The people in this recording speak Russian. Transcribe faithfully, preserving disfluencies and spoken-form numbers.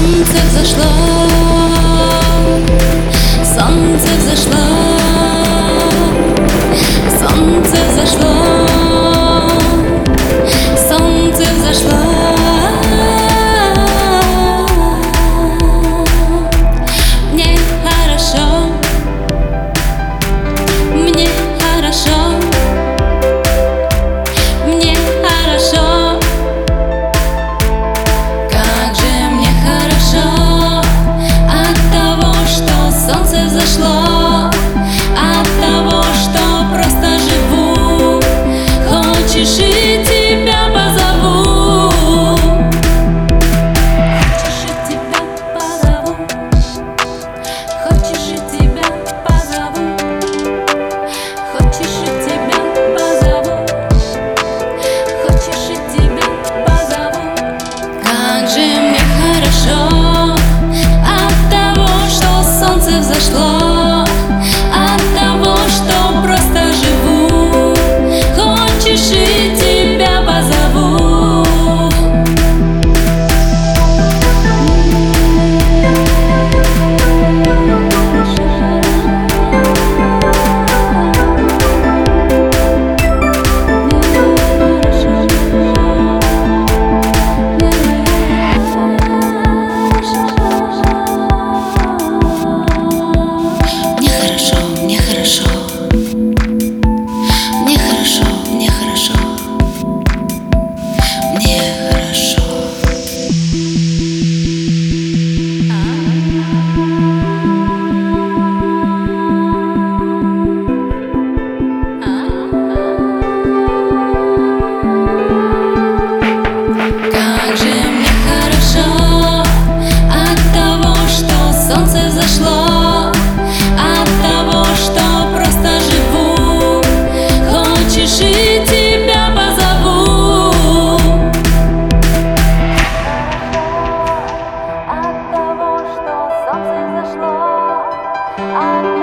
Солнце взошло, солнце взошло, солнце взошло, солнце взошло. Мне хорошо, мне хорошо, мне хорошо. Как же мне хорошо от того, что солнце взошло, от того, что просто живу. Хочешь, и тебя позову. Хочешь, и тебя позову. Хочешь, и тебя позову. Хочешь, и тебя позову. Хочешь, и тебя позову. Как же мне хорошо от того, что солнце взошло, от того, что просто живу. Хочешь, и тебя позову. Мне хорошо, мне хорошо, мне хорошо, мне хорошо, мне хорошо. Как же мне хорошо от того, что солнце взошло, от того, что просто живу. Хочешь, и тебя позову. От того, что солнце взошло, от